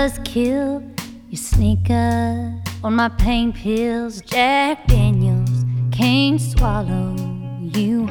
buzzkill, your sneaker on my pain pills. Jack Daniels can't swallow you